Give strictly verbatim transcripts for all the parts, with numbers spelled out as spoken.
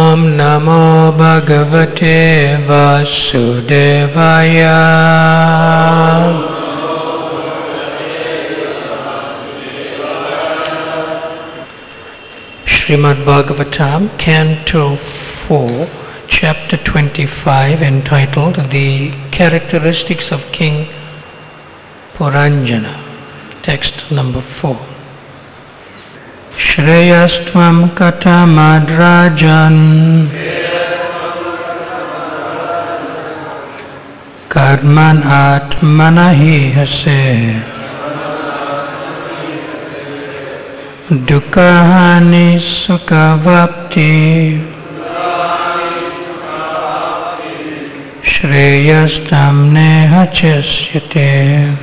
Om Namo Bhagavate Vasudevaya. Srimad Bhagavatam, Canto four, Chapter twenty-five, entitled The Characteristics of King Puranjana. Text number four. Shreyastvam katamadrajan karman atmanahi hase dukkahani sukhavapti Shreyastam neha chasyate.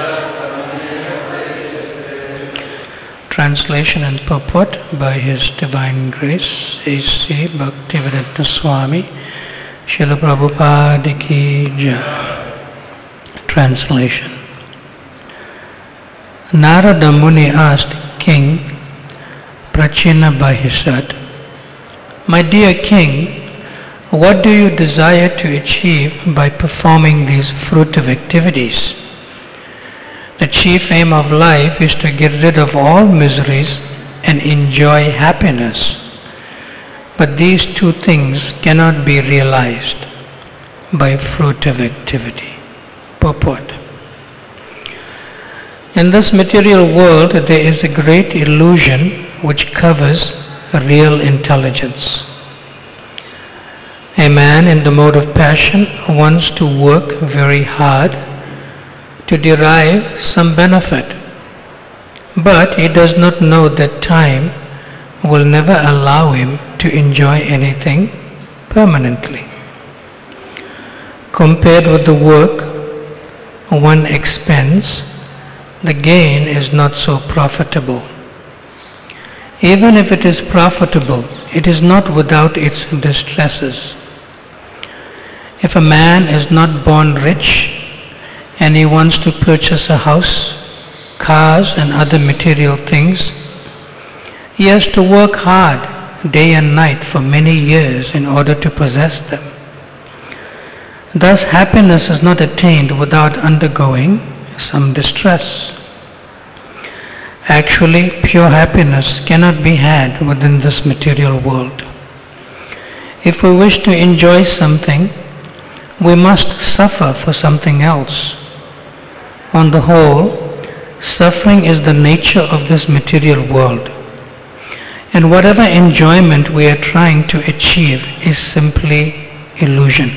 Translation and purport by His Divine Grace A C Bhaktivedanta Swami Srila Prabhupada Ki Jai. Translation. Narada Muni asked King Prachina Bahisat, "My dear King, what do you desire to achieve by performing these fruitive activities? The chief aim of life is to get rid of all miseries and enjoy happiness. But these two things cannot be realized by fruitive activity." Purport. In this material world there is a great illusion which covers real intelligence. A man in the mode of passion wants to work very hard to derive some benefit, but he does not know that time will never allow him to enjoy anything permanently. Compared with the work one expends, the gain is not so profitable. Even if it is profitable, it is not without its distresses. If a man is not born rich and he wants to purchase a house, cars and other material things, he has to work hard day and night for many years in order to possess them. Thus happiness is not attained without undergoing some distress. Actually, pure happiness cannot be had within this material world. If we wish to enjoy something, we must suffer for something else. On the whole, suffering is the nature of this material world, and whatever enjoyment we are trying to achieve is simply illusion.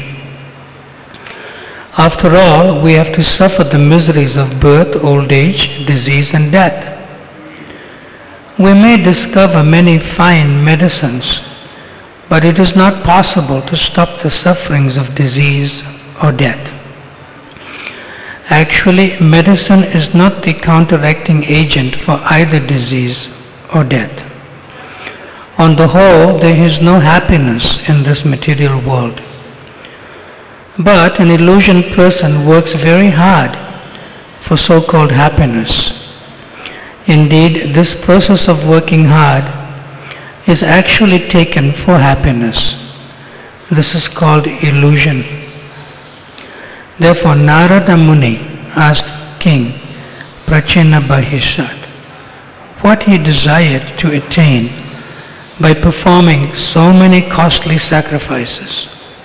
After all, we have to suffer the miseries of birth, old age, disease and death. We may discover many fine medicines, but it is not possible to stop the sufferings of disease or death. Actually, medicine is not the counteracting agent for either disease or death. On the whole, there is no happiness in this material world. But an illusion person works very hard for so-called happiness. Indeed, this process of working hard is actually taken for happiness. This is called illusion. Therefore, Narada Muni asked King Prachina Bahisat what he desired to attain by performing so many costly sacrifices.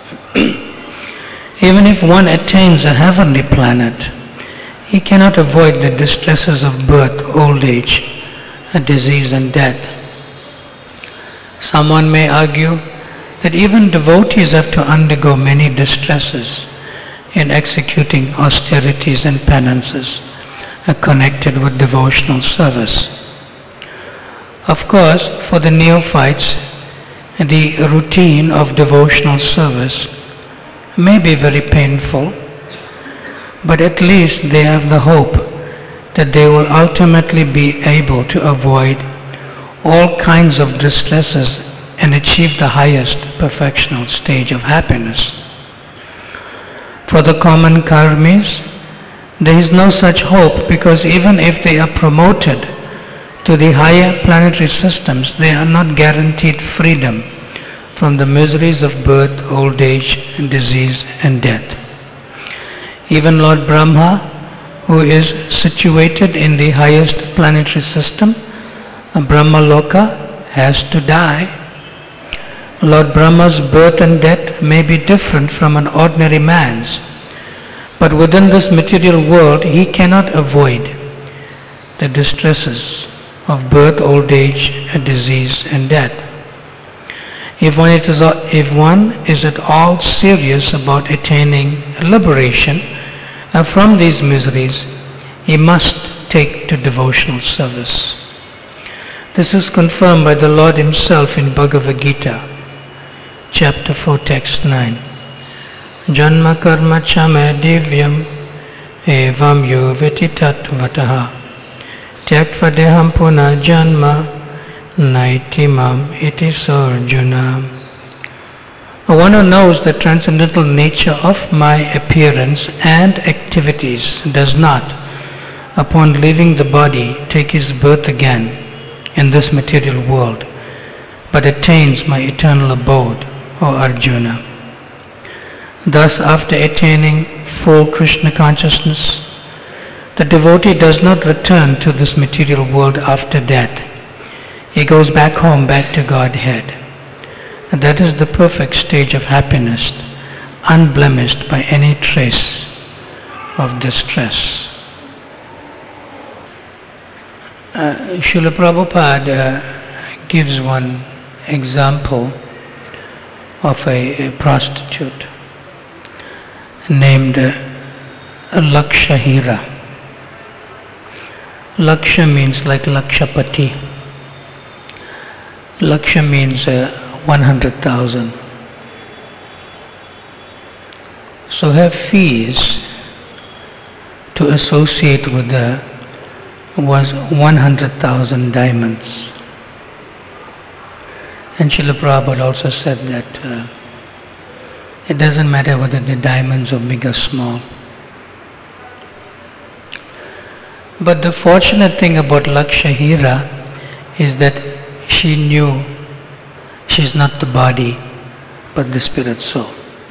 Even if one attains a heavenly planet, he cannot avoid the distresses of birth, old age, disease and death. Someone may argue that even devotees have to undergo many distresses in executing austerities and penances connected with devotional service. Of course, for the neophytes, the routine of devotional service may be very painful, but at least they have the hope that they will ultimately be able to avoid all kinds of distresses and achieve the highest perfectional stage of happiness. For the common karmis, there is no such hope, because even if they are promoted to the higher planetary systems, they are not guaranteed freedom from the miseries of birth, old age, disease and death. Even Lord Brahma, who is situated in the highest planetary system, Brahma Loka, has to die. Lord Brahma's birth and death may be different from an ordinary man's, but within this material world he cannot avoid the distresses of birth, old age, disease and death. If one, is, if one is at all serious about attaining liberation uh, from these miseries, he must take to devotional service. This is confirmed by the Lord himself in Bhagavad Gita, chapter four, text nine. Janma karma chame divyam evam yo vetitattvataha tyaktva deham puna janma naitimam iti sarjuna. One who knows the transcendental nature of my appearance and activities does not, upon leaving the body, take his birth again in this material world, but attains my eternal abode, O Arjuna. Thus, after attaining full Krishna consciousness, the devotee does not return to this material world after death. He goes back home, back to Godhead. And that is the perfect stage of happiness, unblemished by any trace of distress. Uh, Srila Prabhupada uh, gives one example of a, a prostitute named uh, Lakshahira. Laksha means like Lakshapati. Laksha means uh, one hundred thousand. So her fees to associate with her was one hundred thousand diamonds. And Srila Prabhupada also said that uh, it doesn't matter whether the diamonds are big or small. But the fortunate thing about Lakshahira is that she knew she's not the body but the spirit soul.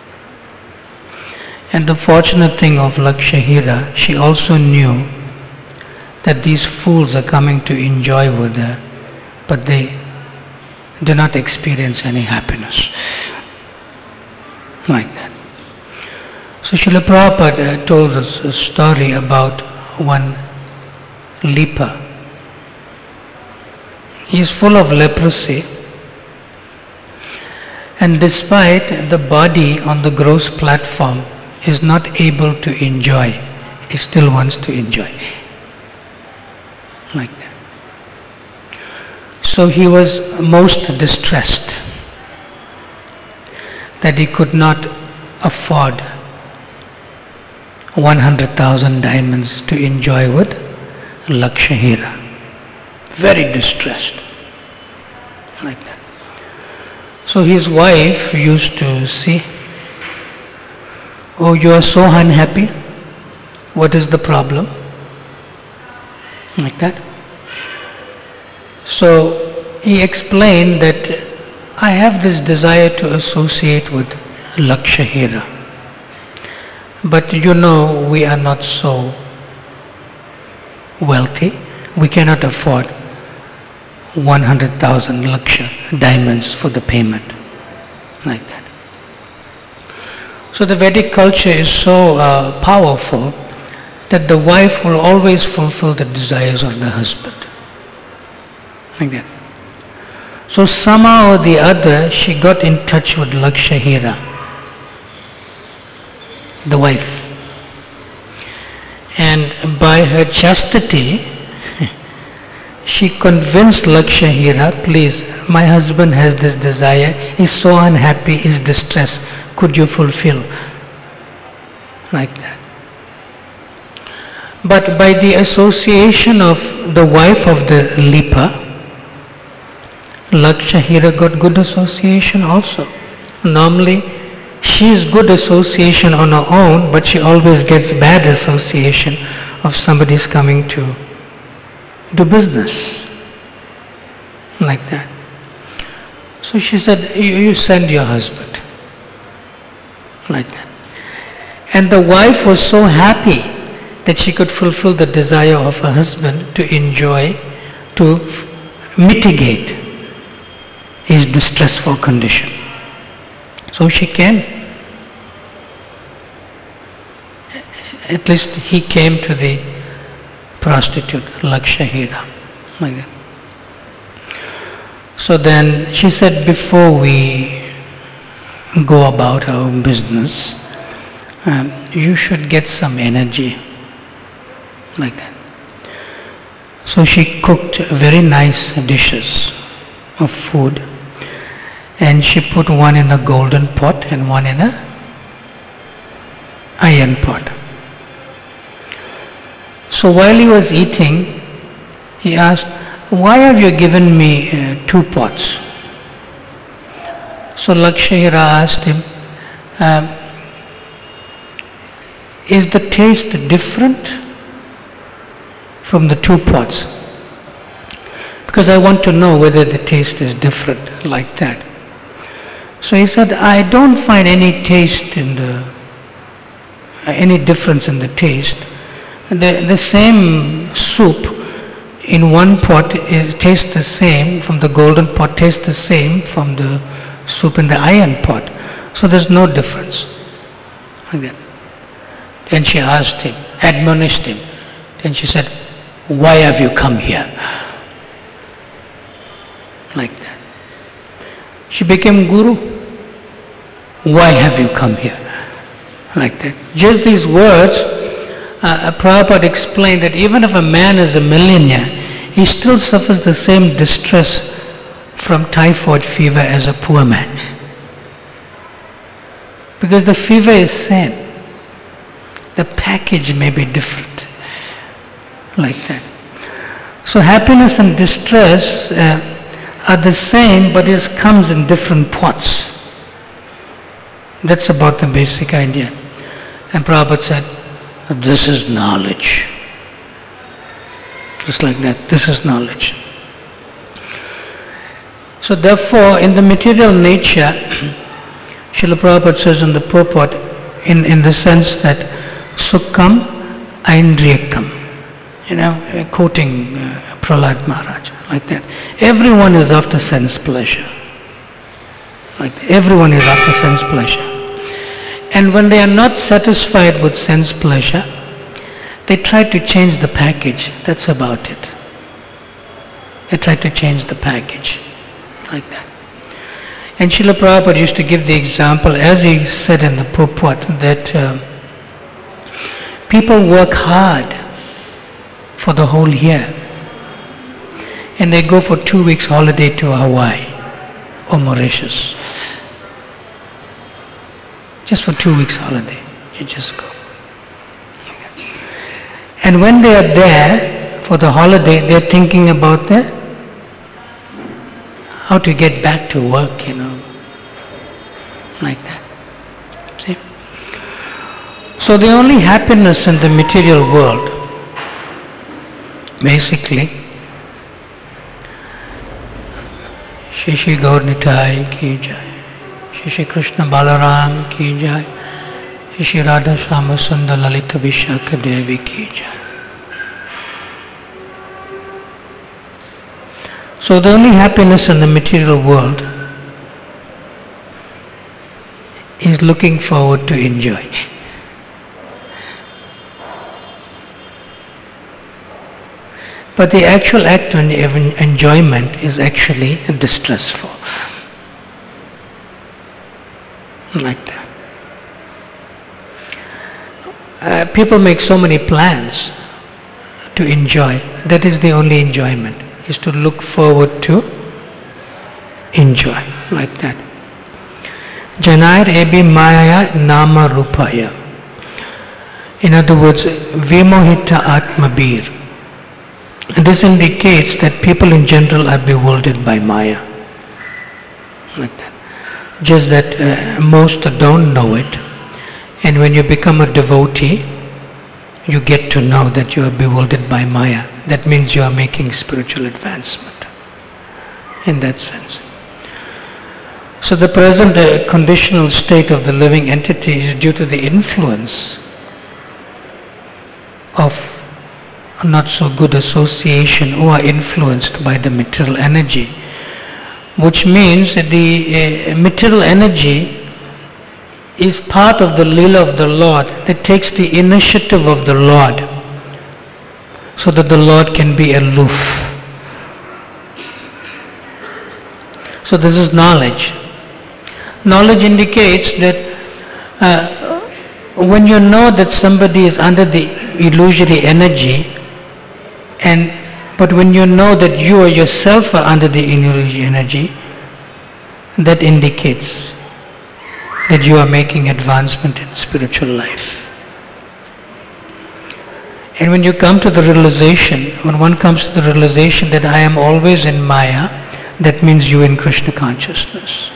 And the fortunate thing of Lakshahira, she also knew that these fools are coming to enjoy with her, but they do not experience any happiness. Like that. So Srila Prabhupada told us a story about one leper. He is full of leprosy, and despite the body on the gross platform is not able to enjoy, he still wants to enjoy. Like that. So he was most distressed that he could not afford one hundred thousand diamonds to enjoy with Lakshahira. Very distressed. Like that. So his wife used to say, "Oh, you are so unhappy. What is the problem?" Like that. So he explained that I have this desire to associate with Lakshahira. But you know, we are not so wealthy. We cannot afford one hundred thousand Laksha diamonds for the payment. Like that. So the Vedic culture is so uh, powerful that the wife will always fulfill the desires of the husband. Like that. So somehow or the other, she got in touch with Lakshahira, the wife. And by her chastity, she convinced Lakshahira, please, my husband has this desire, he's so unhappy, he's distressed, could you fulfill? Like that. But by the association of the wife of the leper, Lakshahira got good association also. Normally, she is good association on her own, but she always gets bad association of somebody's coming to do business. Like that. So So she said, you, you send your husband. Like that. And the wife was so happy that she could fulfill the desire of her husband to enjoy, to f- mitigate his distressful condition. So she came. At least he came to the prostitute, Lakshahira. Like that. So then she said, before we go about our business, um, you should get some energy. Like that. So she cooked very nice dishes of food, and she put one in a golden pot and one in a iron pot. So while he was eating, he asked, why have you given me uh, two pots? So Lakshahira asked him, um, is the taste different from the two pots? Because I want to know whether the taste is different like that. So he said, I don't find any taste in the, uh, any difference in the taste. The, the same soup in one pot is, tastes the same from the golden pot, tastes the same from the soup in the iron pot. So there's no difference. Like that. Then she asked him, admonished him. Then she said, why have you come here? Like that. She became guru. Why have you come here? Like that. Just these words, uh, Prabhupada explained that even if a man is a millionaire, he still suffers the same distress from typhoid fever as a poor man. Because the fever is same. The package may be different. Like that. So happiness and distress uh, are the same, but it comes in different pots. That's about the basic idea. And Prabhupada said, this is knowledge. Just like that, this is knowledge. So therefore, in the material nature, Srila Prabhupada says in the purport, in, in the sense that Sukham Aindriyakam, you know, quoting uh, Prahlad Maharaj, like that. Everyone is after sense pleasure. Like that. Everyone is after sense pleasure. And when they are not satisfied with sense pleasure, they try to change the package. That's about it. They try to change the package. Like that. And Srila Prabhupada used to give the example, as he said in the purport, that uh, people work hard for the whole year, and they go for two weeks holiday to Hawaii or Mauritius. Just for two weeks holiday, you just go. And when they are there for the holiday, they're thinking about the how to get back to work, you know, like that. See? So the only happiness in the material world, basically, Shri Shri Gaur Nitai ki jai, Shri Shri Krishna Balaram ki jai, Shri Shri Radha Shama Sundar Lalita Vishaka Devi ki jai. So the only happiness in the material world is looking forward to enjoy. But the actual act of enjoyment is actually distressful. Like that. Uh, people make so many plans to enjoy. That is the only enjoyment, is to look forward to enjoy. Like that. Janair ebi maya nama rupaya. In other words, vimohita atmabir. This indicates that people in general are bewildered by Maya. Like that. Just that uh, most don't know it. And when you become a devotee, you get to know that you are bewildered by Maya. That means you are making spiritual advancement. In that sense. So the present uh, conditional state of the living entity is due to the influence of not so good association who are influenced by the material energy, which means that the uh, material energy is part of the lila of the Lord that takes the initiative of the Lord so that the Lord can be aloof. So this is knowledge. Knowledge indicates that uh, when you know that somebody is under the illusory energy, and but when you know that you or yourself are under the illusory energy, that indicates that you are making advancement in spiritual life. And when you come to the realization, when one comes to the realization that I am always in Maya, that means you in Krishna consciousness.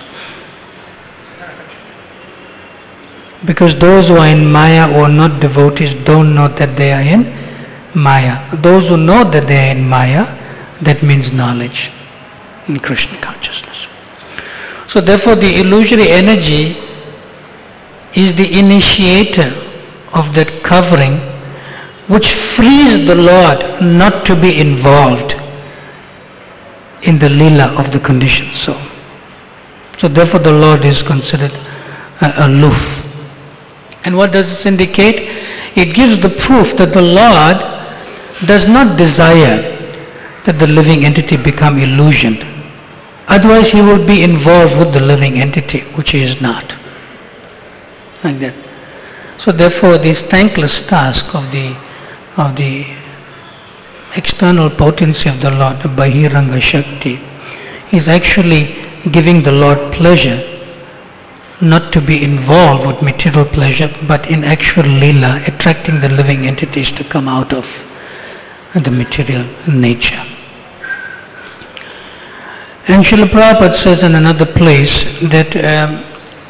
Because those who are in Maya or not devotees don't know that they are in Maya. Those who know that they are in Maya, that means knowledge in Krishna consciousness. So therefore the illusory energy is the initiator of that covering which frees the Lord not to be involved in the lila of the conditioned soul. So therefore the Lord is considered uh, aloof. And what does this indicate? It gives the proof that the Lord does not desire that the living entity become illusioned. Otherwise he will be involved with the living entity, which he is not. Like that. So therefore this thankless task of the of the external potency of the Lord, the Bahiranga Shakti, is actually giving the Lord pleasure not to be involved with material pleasure, but in actual lila, attracting the living entities to come out of the material nature. And Srila Prabhupada says in another place that um,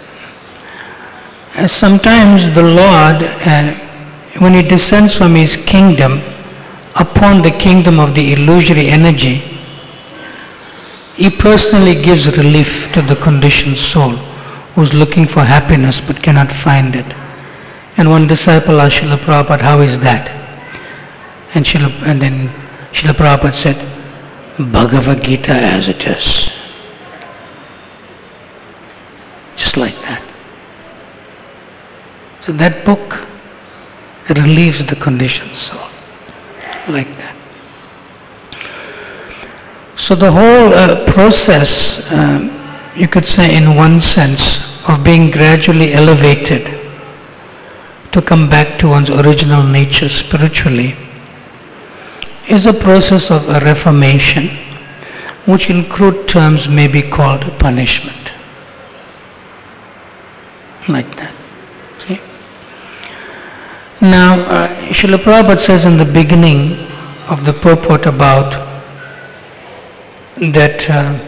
sometimes the Lord, uh, when he descends from his kingdom upon the kingdom of the illusory energy, he personally gives relief to the conditioned soul who's looking for happiness but cannot find it. And one disciple asked Srila Prabhupada, how is that? And, Srila, and then Srila Prabhupada said, Bhagavad Gita as it is. Just like that. So that book relieves the conditioned soul. Like that. So the whole uh, process, uh, you could say in one sense, of being gradually elevated to come back to one's original nature spiritually, is a process of a reformation, which in crude terms may be called punishment. Like that. See? Now, uh, Srila Prabhupada says in the beginning of the purport about that uh,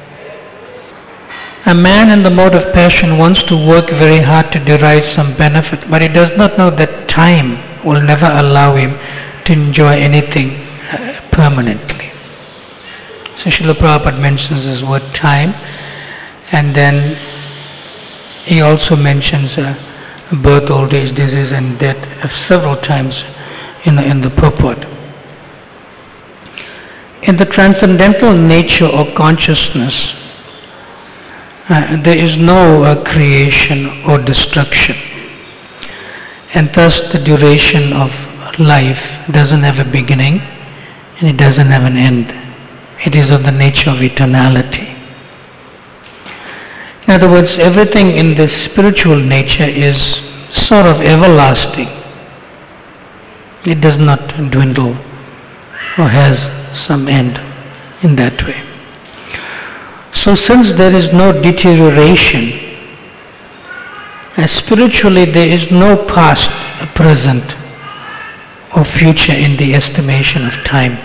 a man in the mode of passion wants to work very hard to derive some benefit, but he does not know that time will never allow him to enjoy anything uh, permanently. So Srila Prabhupada mentions this word time, and then he also mentions uh, birth, old age, disease and death uh, several times in, in the purport. In the transcendental nature or consciousness, Uh, there is no uh, creation or destruction, and thus the duration of life doesn't have a beginning and it doesn't have an end. It is of the nature of eternality. In other words, everything in the spiritual nature is sort of everlasting. It does not dwindle or has some end in that way. So since there is no deterioration, uh, spiritually there is no past, present or future in the estimation of time.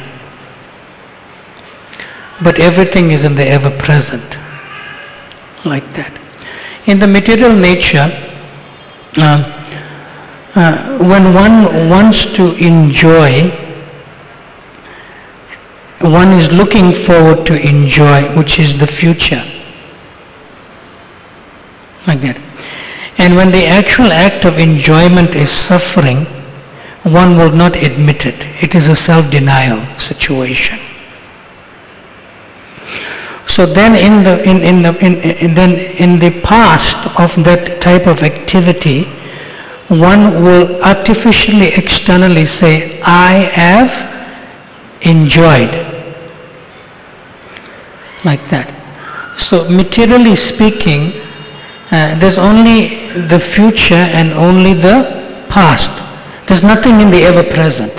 But everything is in the ever-present, like that. In the material nature, uh, uh, when one wants to enjoy, one is looking forward to enjoy, which is the future. Like that. And when the actual act of enjoyment is suffering, one will not admit it. It is a self-denial situation. So then in the in, in the in, in then in the past of that type of activity, one will artificially externally say, I have enjoyed. Like that. So materially speaking, uh, there's only the future and only the past. There's nothing in the ever present.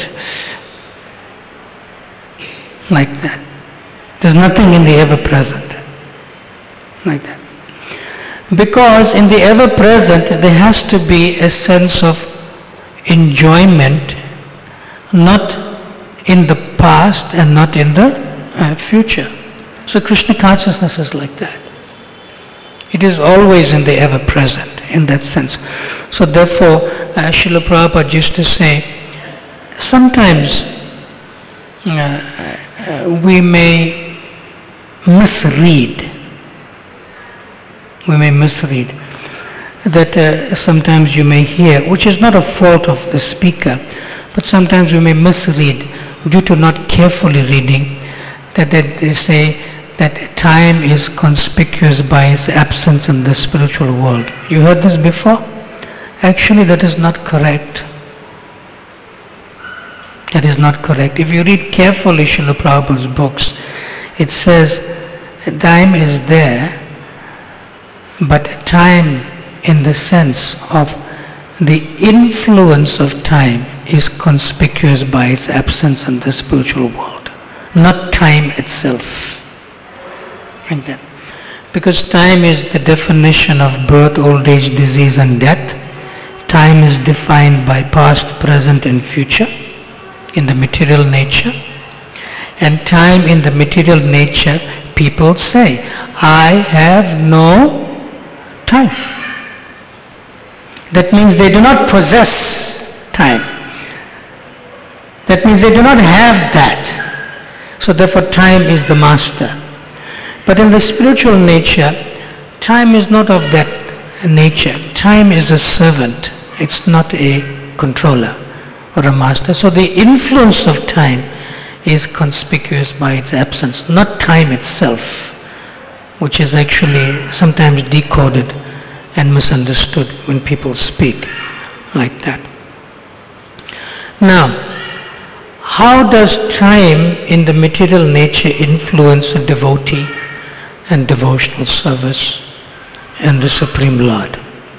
Like that. There's nothing in the ever present. Like that. Because in the ever present there has to be a sense of enjoyment, not in the past and not in the uh, future. So Krishna consciousness is like that. It is always in the ever present in that sense. So therefore, uh, Srila Prabhupada used to say, sometimes uh, uh, we may misread. We may misread. That uh, sometimes you may hear, which is not a fault of the speaker, but sometimes we may misread due to not carefully reading, that they, they say that time is conspicuous by its absence in the spiritual world. You heard this before? Actually, that is not correct. That is not correct. If you read carefully Srila Prabhupada's books, it says time is there, but time in the sense of the influence of time is conspicuous by its absence in the spiritual world, not time itself. Like that. Because time is the definition of birth, old age, disease and death. Time is defined by past, present and future in the material nature. And time in the material nature, people say, I have no time. That means they do not possess time. That means they do not have that. So therefore time is the master. But in the spiritual nature, time is not of that nature. Time is a servant. It's not a controller or a master. So the influence of time is conspicuous by its absence, not time itself, which is actually sometimes decoded and misunderstood when people speak like that. Now, how does time in the material nature influence a devotee and devotional service and the Supreme Lord?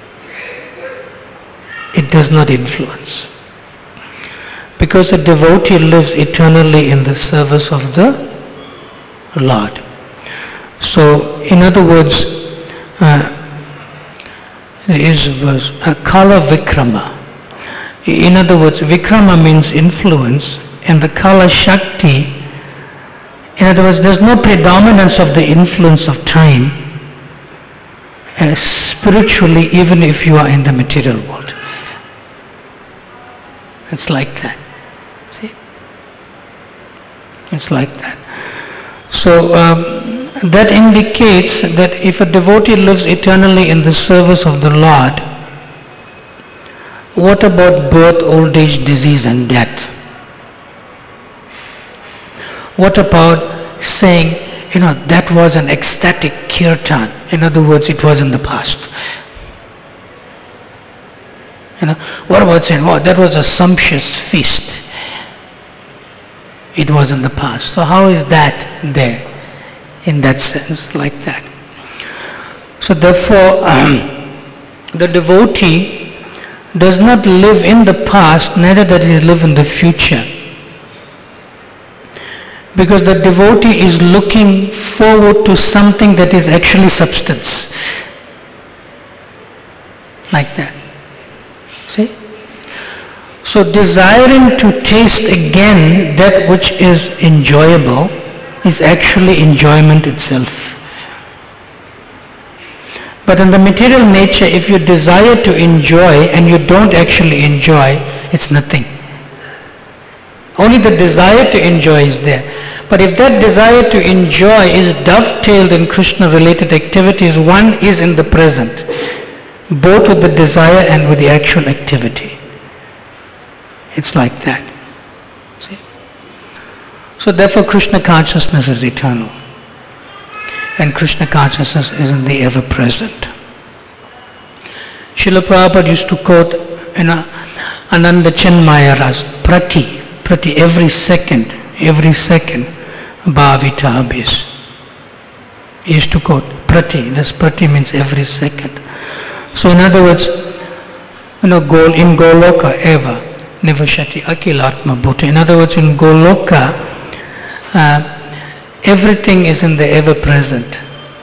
It does not influence. Because a devotee lives eternally in the service of the Lord. So, in other words, uh, there is a verse, uh, Kala Vikrama. In other words, Vikrama means influence, and the Kala Shakti, in other words, there's no predominance of the influence of time uh, spiritually, even if you are in the material world. It's like that. See? It's like that. So um, that indicates that if a devotee lives eternally in the service of the Lord, what about birth, old age, disease and death? What about saying, you know, that was an ecstatic kirtan? In other words, it was in the past. You know, what about saying, oh, that was a sumptuous feast? It was in the past. So how is that there? In that sense, like that. So therefore, um, the devotee does not live in the past, neither does he live in the future. Because the devotee is looking forward to something that is actually substance. Like that. See? So desiring to taste again that which is enjoyable is actually enjoyment itself. But in the material nature, if you desire to enjoy and you don't actually enjoy, it's nothing. Only the desire to enjoy is there. But if that desire to enjoy is dovetailed in Krishna-related activities, one is in the present. both with the desire and with the actual activity. It's like that. See? So therefore Krishna consciousness is eternal. And Krishna consciousness is in the ever-present. Srila Prabhupada used to quote, you know, Ananda Chinmaya Ras, Prati, Prati, every second, every second, Bhavita Abhis. He used to quote, Prati, this Prati means every second. So in other words, you know, Gol, in Goloka, Eva, Nivashati, Akilatma Bhuta. In other words, in Goloka, uh, everything is in the ever-present.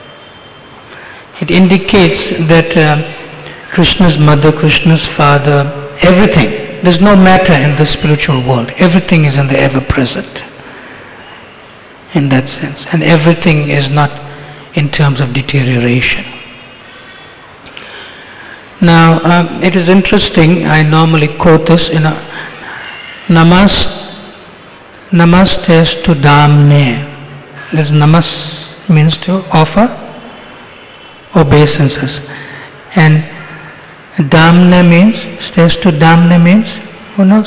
It indicates that uh, Krishna's mother, Krishna's father, everything. There's no matter in the spiritual world. Everything is in the ever-present. In that sense. And everything is not in terms of deterioration. Now, um, it is interesting, I normally quote this in a Namas, Namastestu Damne. This namas means to offer obeisances. And Damna means, Stestu Damna means, who knows?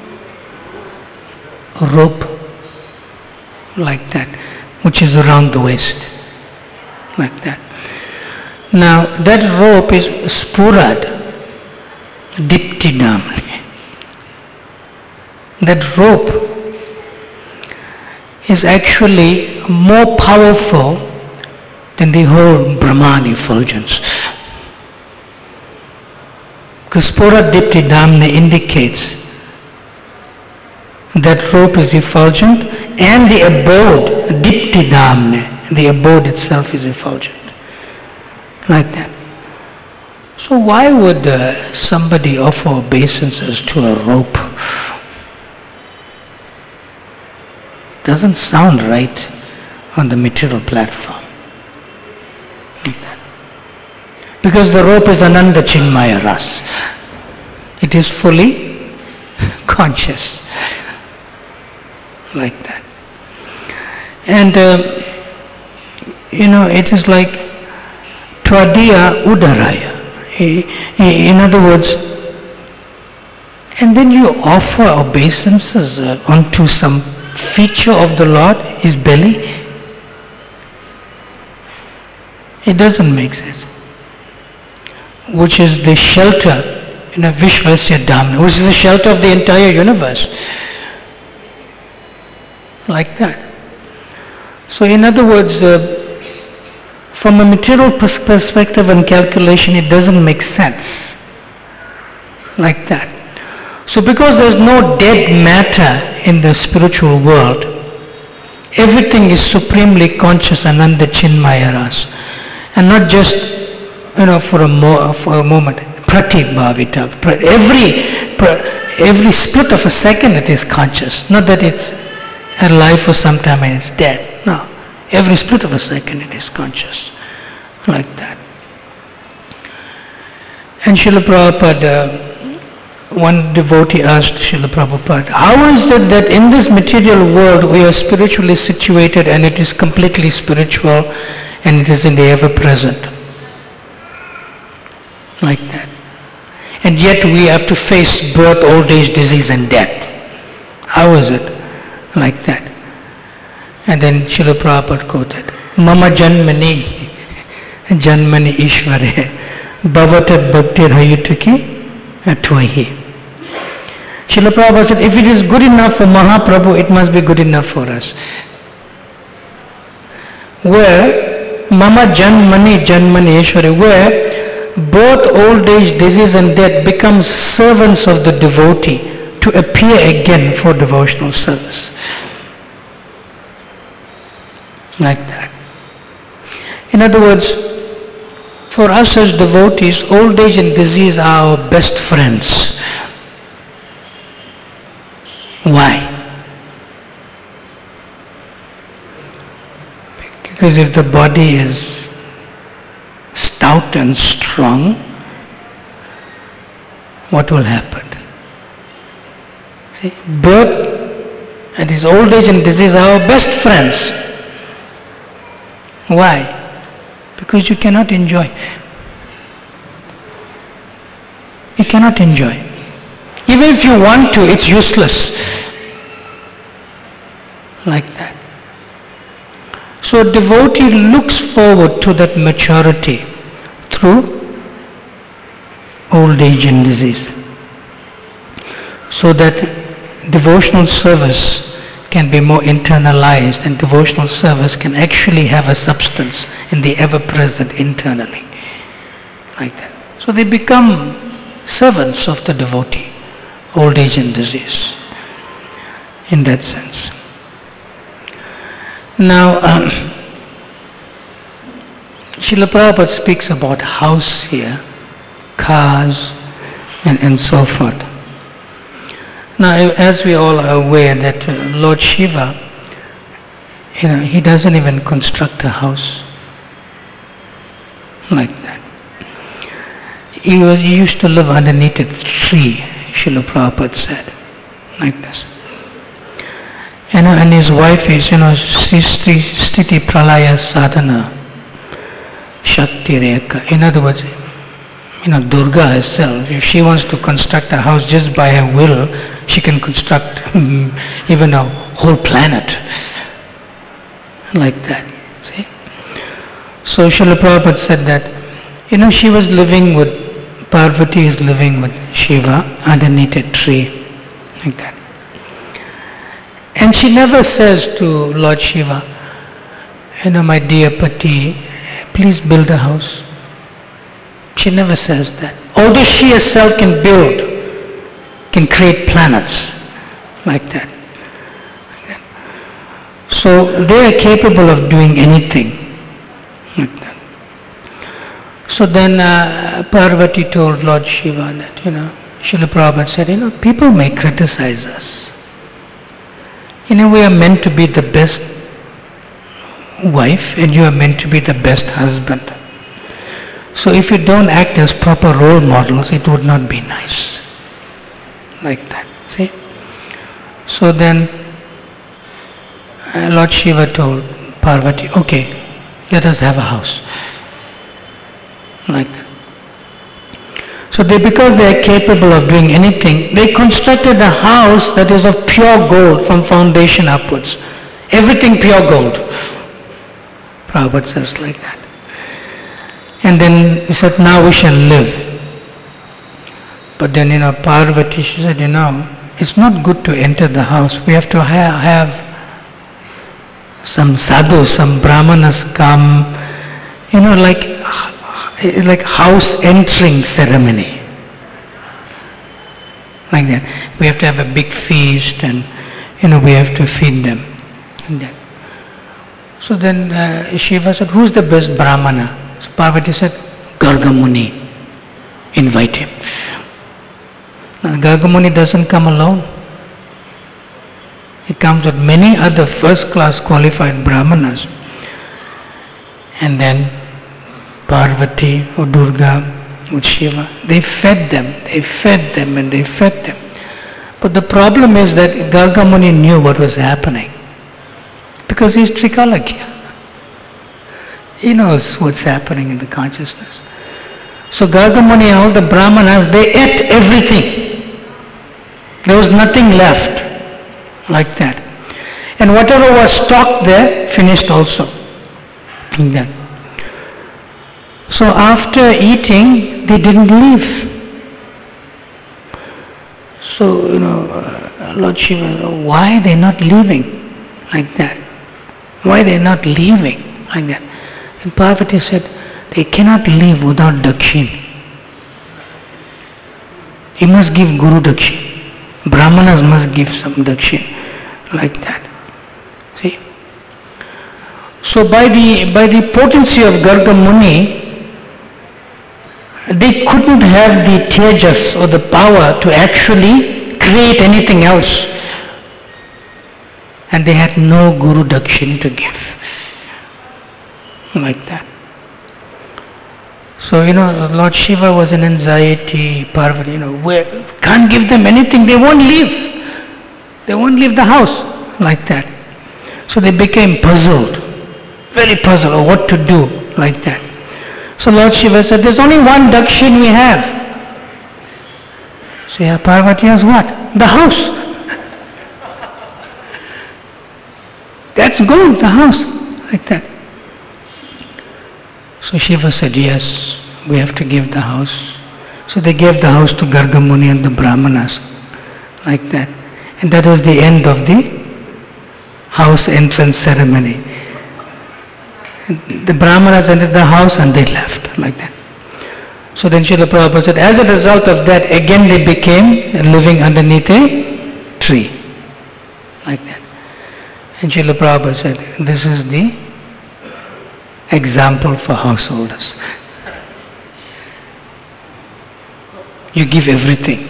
Rope, like that, which is around the waist, like that. Now, that rope is Spurad, Dipti Damna. That rope is actually more powerful than the whole Brahman effulgence. Because Spura Dipti Damna indicates that rope is effulgent and the abode, Dipti Damna, the abode itself is effulgent. Like that. So why would uh, somebody offer obeisances to a rope? Doesn't sound right on the material platform. Like that. Because the rope is Ananda Chinmaya Ras. It is fully conscious. Like that. And, uh, you know, it is like Tvadiya Udaraya. In other words, and then you offer obeisances uh, onto some feature of the Lord, his belly. It doesn't make sense. Which is the shelter, you know, Vishvasya Dhamma, which is the shelter of the entire universe. Like that. So in other words, uh, from a material pers- perspective and calculation, it doesn't make sense. Like that. So because there's no dead matter in the spiritual world, everything is supremely conscious, Ananda Chinmaya Ras. And not just, you know, for a, mo- for a moment, Prati Bhavita. Every, every split of a second it is conscious. Not that it's alive for some time and it's dead. No. Every split of a second it is conscious. Like that. And Srila Prabhupada, uh, one devotee asked Srila Prabhupada, how is it that in this material world we are spiritually situated and it is completely spiritual and it is in the ever-present? Like that. And yet we have to face birth, old age, disease and death. How is it? Like that. And then Srila Prabhupada quoted, Mama Janmani, Janmani Ishvare, Bhavatat Bhakti Rayutaki Atvahi. Srila Prabhupada said, if it is good enough for Mahaprabhu, it must be good enough for us. Where Mama Janmani, Janmani Ishvare, where both old age, disease and death become servants of the devotee to appear again for devotional service. Like that. In other words, for us as devotees, old age and disease are our best friends. Why? Because if the body is stout and strong, what will happen? See, birth and his old age and disease are our best friends. Why? Because you cannot enjoy. You cannot enjoy. Even if you want to, it's useless. Like that. So a devotee looks forward to that maturity through old age and disease, so that devotional service can be more internalized, and devotional service can actually have a substance in the ever-present internally. Like that. So they become servants of the devotee, old age and disease, in that sense. Now, um, Srila Prabhupada speaks about house here, cars, and, and so forth. Now, as we all are aware that uh, Lord Shiva, you know, he doesn't even construct a house like that. He, was, he used to live underneath a tree, Srila Prabhupada said, like this. You know, and his wife is, you know, Sthiti Pralaya Sadhana Shakti Rekha. In other words, you know, Durga herself, if she wants to construct a house just by her will, she can construct even a whole planet like that. See? So Srila Prabhupada said that, you know, she was living with, Parvati is living with Shiva underneath a tree, like that. And she never says to Lord Shiva, you know, my dear Pati, please build a house. She never says that. Although she herself can build, can create planets like that. So they are capable of doing anything like that. So then uh, Parvati told Lord Shiva that, you know, Srila Prabhupada said, you know, people may criticize us. You know, we are meant to be the best wife and you are meant to be the best husband. So if you don't act as proper role models, it would not be nice. Like that, see? So then uh, Lord Shiva told Parvati, okay, let us have a house. Like that. So they, because they are capable of doing anything, they constructed a house that is of pure gold from foundation upwards. Everything pure gold. Prabhupada says like that. And then he said, now we shall live. But then, you know, Parvati, she said, you know, it's not good to enter the house. We have to ha- have some sadhu, some brahmanas come, you know, like, like house entering ceremony. Like that. We have to have a big feast and, you know, we have to feed them. And that. So then uh, Shiva said, who's the best brahmana? So Parvati said, Garga Muni. Invite him. Now Garga Muni doesn't come alone. He comes with many other first-class qualified brahmanas. And then Parvati or Durga or Shiva, they fed them, they fed them and they fed them. But the problem is that Garga Muni knew what was happening. Because he's Trikalagya. He knows what's happening in the consciousness. So Garga Muni and all the brahmanas, they ate everything. There was nothing left. Like that. And whatever was stocked there, finished also. Like that. So after eating, they didn't leave. So, you know, uh, Lord Shiva, why are they not leaving? Like that. Why they are not leaving? Like that. And Parvati said, they cannot leave without dakshin. He must give Guru dakshin. Brahmanas must give some dakshin. Like that. See? So by the by the potency of Garga Muni, they couldn't have the tejas or the power to actually create anything else. And they had no Guru dakshin to give. Like that. So, you know, Lord Shiva was in anxiety, Parvati, you know, we can't give them anything, they won't leave. They won't leave the house. Like that. So they became puzzled. Very puzzled of what to do. Like that. So Lord Shiva said, there's only one dakshin we have. So yeah, Parvati has what? The house. That's gold, the house. Like that. So Shiva said, yes, we have to give the house. So they gave the house to Garga Muni and the Brahmanas. Like that. And that was the end of the house entrance ceremony. The Brahmanas entered the house and they left. Like that. So then Srila Prabhupada said, as a result of that, again they became living underneath a tree. Like that. And Srila Prabhupada said, this is the example for householders. You give everything.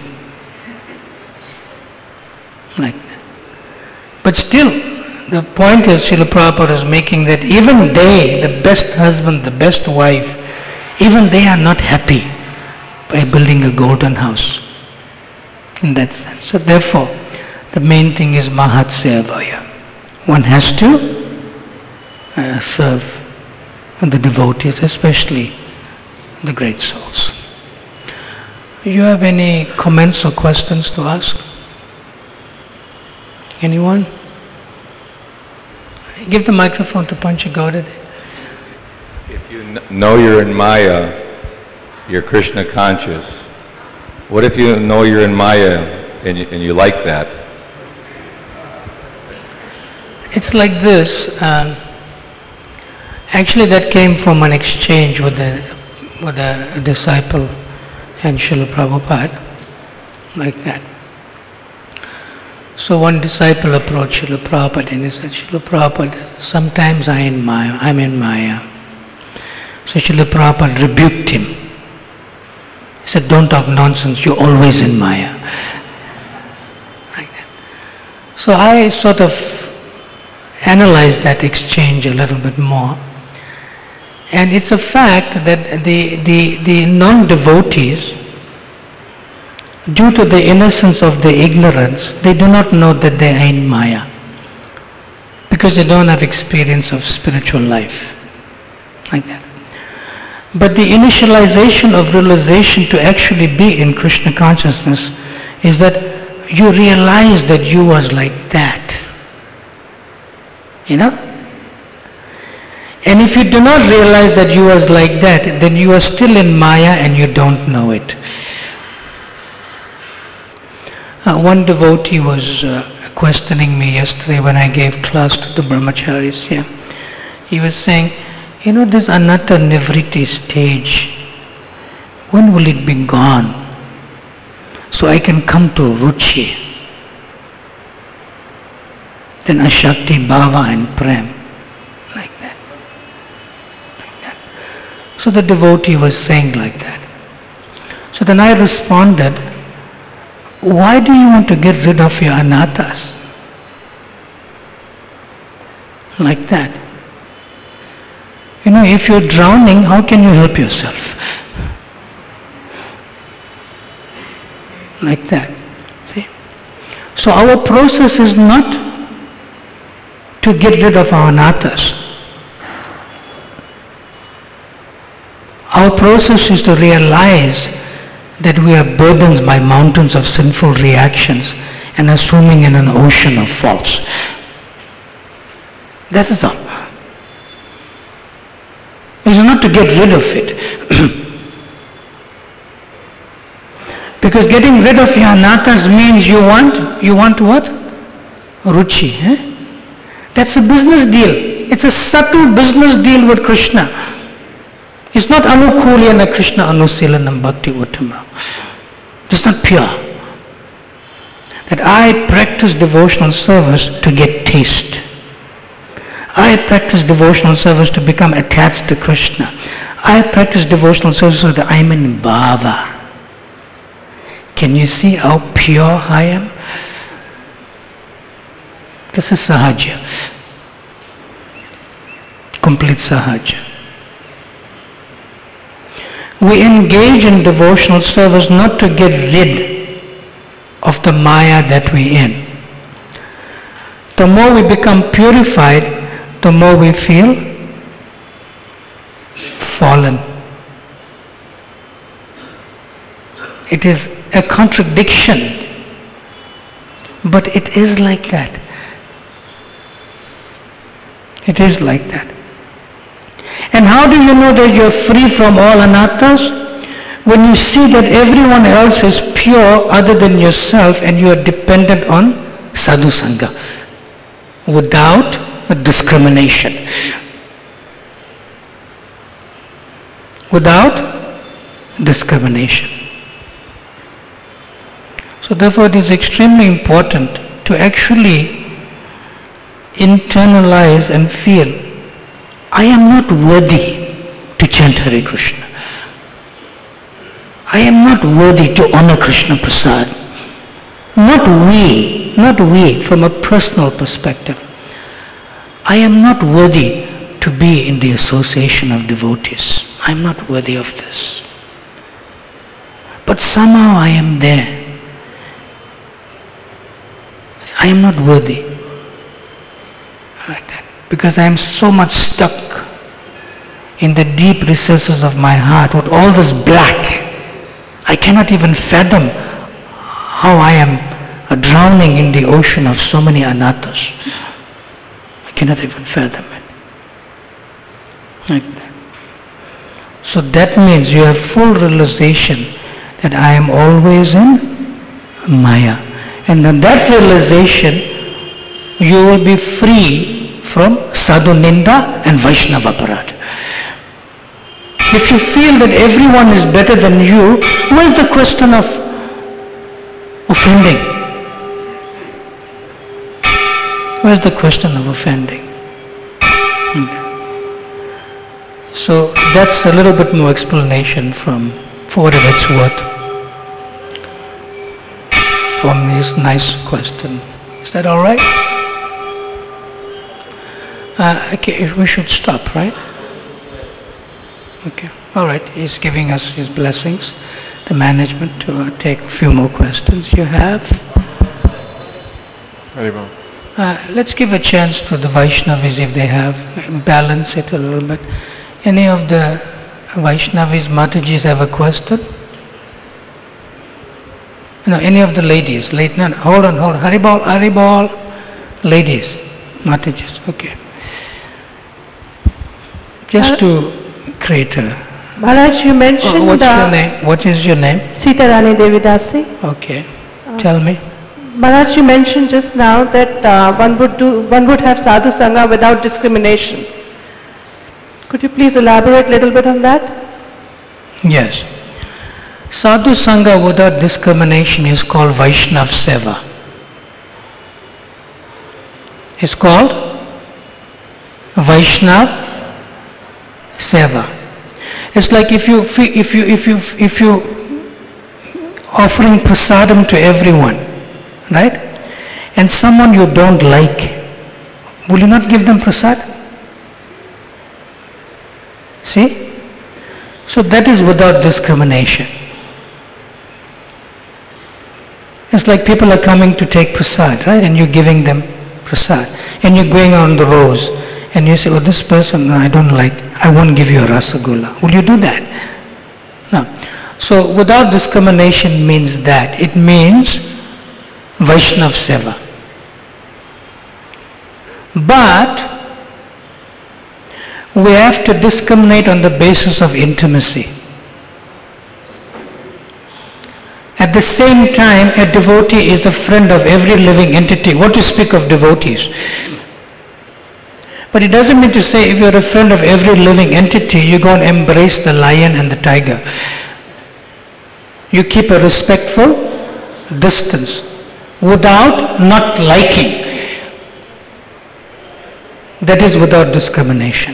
Like that. But still, the point is Srila Prabhupada is making that even they, the best husband, the best wife, even they are not happy by building a golden house. In that sense. So therefore, the main thing is Mahat Sevaya. One has to uh, serve the devotees, especially the great souls. Do you have any comments or questions to ask? Anyone? Give the microphone to Panchagauda. If you kn- know you're in Maya, you're Krishna conscious. What if you know you're in Maya and you, and you like that? It's like this. Um, actually, that came from an exchange with a with a disciple and Srila Prabhupada, like that. So one disciple approached Srila Prabhupada and he said, Srila Prabhupada, sometimes I in Maya, I'm in Maya. So Srila Prabhupada rebuked him. He said, don't talk nonsense, you're always in Maya. Like that. So I sort of analyzed that exchange a little bit more. And it's a fact that the, the, the non-devotees, due to the innocence of the ignorance, they do not know that they are in Maya. Because they don't have experience of spiritual life. Like that. But the initialization of realization to actually be in Krishna consciousness is that you realize that you was like that. You know? And if you do not realize that you was like that, then you are still in Maya and you don't know it. Uh, one devotee was uh, questioning me yesterday when I gave class to the brahmacharis here. He was saying, you know, this anatta nivriti stage, when will it be gone? So I can come to ruchi, then ashakti, bhava and prem, like that. like that. So the devotee was saying like that. So then I responded, why do you want to get rid of your anattas? Like that. You know, if you're drowning, how can you help yourself? Like that. See? So our process is not to get rid of our anattas. Our process is to realize that we are burdened by mountains of sinful reactions and are swimming in an ocean of faults. That is all. It is not to get rid of it. Because getting rid of your anattas means you want, you want what? Ruchi. Eh? That's a business deal. It's a subtle business deal with Krishna. It's not anukulyana Krishna anusilanam bhakti uttama. It's not pure. That I practice devotional service to get taste. I practice devotional service to become attached to Krishna. I practice devotional service so that I'm in bhava. Can you see how pure I am? This is sahaja. Complete sahaja. We engage in devotional service not to get rid of the maya that we're in. The more we become purified, the more we feel fallen. It is a contradiction. But it is like that. It is like that. And how do you know that you're free from all anathas? When you see that everyone else is pure other than yourself and you are dependent on sadhu sangha without discrimination. Without discrimination. So therefore it is extremely important to actually internalize and feel, I am not worthy to chant Hare Krishna. I am not worthy to honor Krishna Prasad. Not we, not we from a personal perspective. I am not worthy to be in the association of devotees. I am not worthy of this. But somehow I am there. I am not worthy. Like that. Because I am so much stuck in the deep recesses of my heart with all this black. I cannot even fathom how I am drowning in the ocean of so many anathas. I cannot even fathom it. Like that. So that means you have full realization that I am always in Maya. And in that realization, you will be free from sadhu ninda and Vaishnava aparad. If you feel that everyone is better than you, where is the question of offending? Where is the question of offending? So that's a little bit more explanation from, for whatever it's worth, from this nice question. Is that all right? Uh, okay, we should stop, right? Okay, all right. He's giving us his blessings, the management, to uh, take a few more questions you have. Uh, let's give a chance to the Vaishnavis if they have, balance it a little bit. Any of the Vaishnavis, Matajis have a question? No, any of the ladies? Late, no, hold on, hold on. Haribol, Haribol. Ladies, Matajis, okay. Just to create a... Maharaj, you mentioned... Oh, what's your name? What is your name? Sitarani Devidasi. Okay. Uh, Tell me. Maharaj, you mentioned just now that uh, one would do, one would have sadhu sangha without discrimination. Could you please elaborate a little bit on that? Yes. Sadhu sangha without discrimination is called Vaishnav Seva. It's called Vaishnav Seva. It's like if you if you if you if you offering prasadam to everyone, right? And someone you don't like, will you not give them prasad? See? So that is without discrimination. It's like people are coming to take prasad, right? And you're giving them prasad. And you're going on the rows. And you say, oh, this person, no, I don't like, I won't give you a rasagola. Will you do that? No. So without discrimination means that. It means Vaishnav Seva. But we have to discriminate on the basis of intimacy. At the same time, a devotee is a friend of every living entity. What to speak of devotees? But it doesn't mean to say if you're a friend of every living entity, you go and embrace the lion and the tiger. You keep a respectful distance without not liking. That is without discrimination.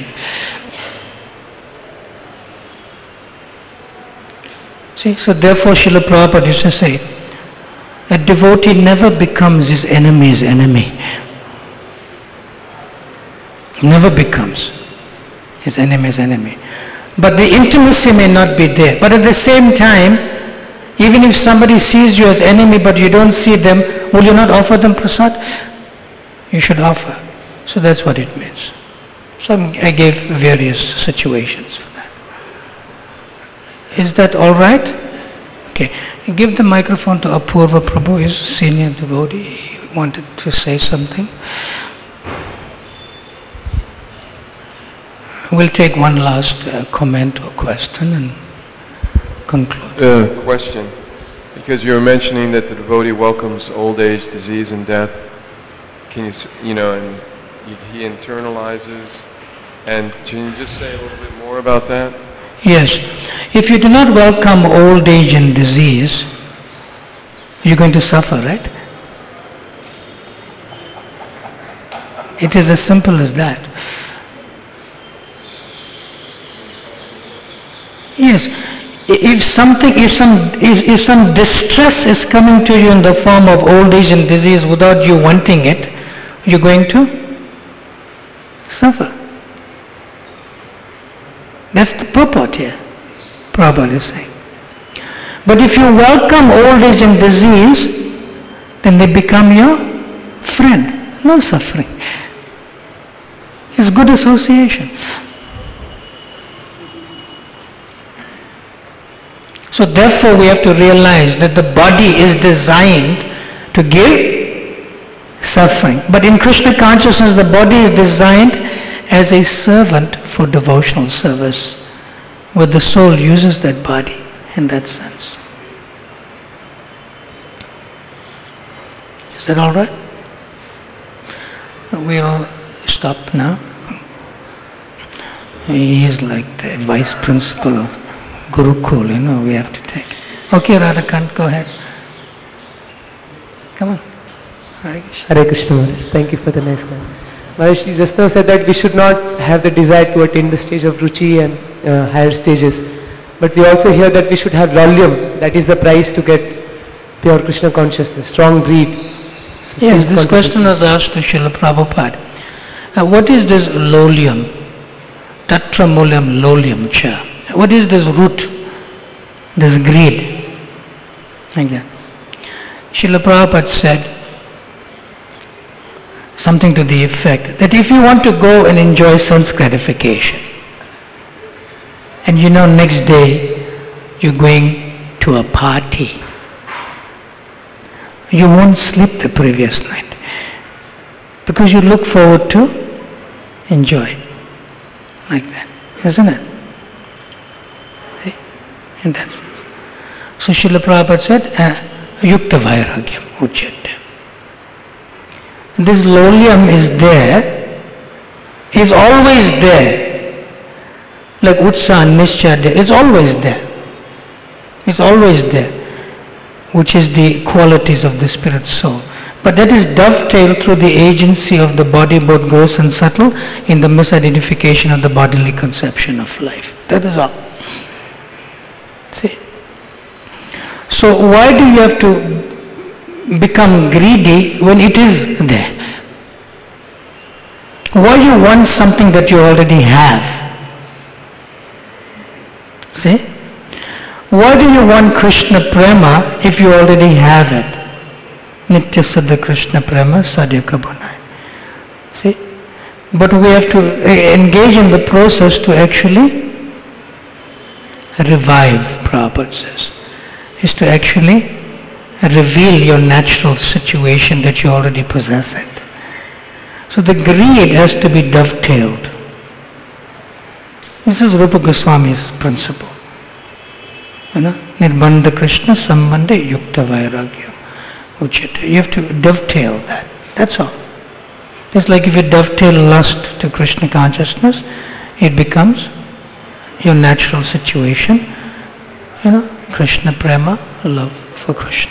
See, so therefore Srila Prabhupada used to say, a devotee never becomes his enemy's enemy. Never becomes his enemy's enemy. But the intimacy may not be there. But at the same time, even if somebody sees you as enemy but you don't see them, will you not offer them prasad? You should offer. So that's what it means. So I gave various situations for that. Is that all right? Okay. Give the microphone to Apurva Prabhu, his senior devotee. He wanted to say something. We'll take one last uh, comment or question and conclude. Uh, question. Because you were mentioning that the devotee welcomes old age, disease, and death. Can you, s- you know, and he internalizes. And can you just say a little bit more about that? Yes. If you do not welcome old age and disease, you're going to suffer, right? It is as simple as that. Yes. If something, if some, if, if some distress is coming to you in the form of old age and disease without you wanting it, you're going to suffer. That's the purport here, Prabhupada is saying. But if you welcome old age and disease, then they become your friend. No suffering. It's good association. So therefore we have to realize that the body is designed to give suffering. But in Krishna consciousness, the body is designed as a servant for devotional service, where the soul uses that body in that sense. Is that all right? We'll stop now. He is like the vice principal of Gurukul, you know, we have to take. Okay, Radhakant, go ahead. Come on. Hare Krishna. Hare Krishna Maharaj. Thank you for the nice comment. Maharaj, you just now said that we should not have the desire to attain the stage of Ruchi and uh, higher stages. But we also hear that we should have Laulyam, that is the price to get pure Krishna consciousness, strong greed. Yes, this question was asked to Srila Prabhupada. Uh, what is this Laulyam? Tatra Mulyam Laulyam Cha. What is this root? This greed. Like that. Srila Prabhupada said something to the effect that if you want to go and enjoy sense gratification, and you know next day you're going to a party, you won't sleep the previous night because you look forward to enjoy. Like that, isn't it? See? And that's so Srila Prabhupada said, uh, Yukta Vairagyam Uchyate. This Laulyam is there, is always there. Like Utsaha and Nishcha, it's always there. It's always there, which is the qualities of the spirit soul. But that is dovetailed through the agency of the body, both gross and subtle, in the misidentification of the bodily conception of life. That is all. See? So why do you have to become greedy when it is there? Why you want something that you already have? See? Why do you want Krishna Prema if you already have it? Nitya Siddha Krishna Prema Sadhya Kabunai. See? But we have to engage in the process to actually revive, Prabhupada says. Is to actually reveal your natural situation that you already possess it. So the greed has to be dovetailed. This is Rupa Goswami's principle. You know, Nirbandha Krishna Sambandha Yukta Vairagya Uchyate. You have to dovetail that. That's all. Just like if you dovetail lust to Krishna consciousness, it becomes your natural situation. You know, Krishna Prema, love for Krishna.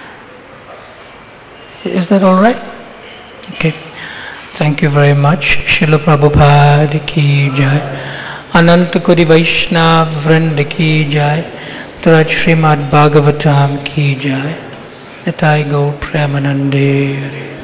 Is that all right? Okay. Thank you very much. Srila Prabhupada ki jai. Ananta Kodi Vaishnav Vrind ki jai. Taraj Srimad Bhagavatam ki jai. Nitai Gaur Premanande.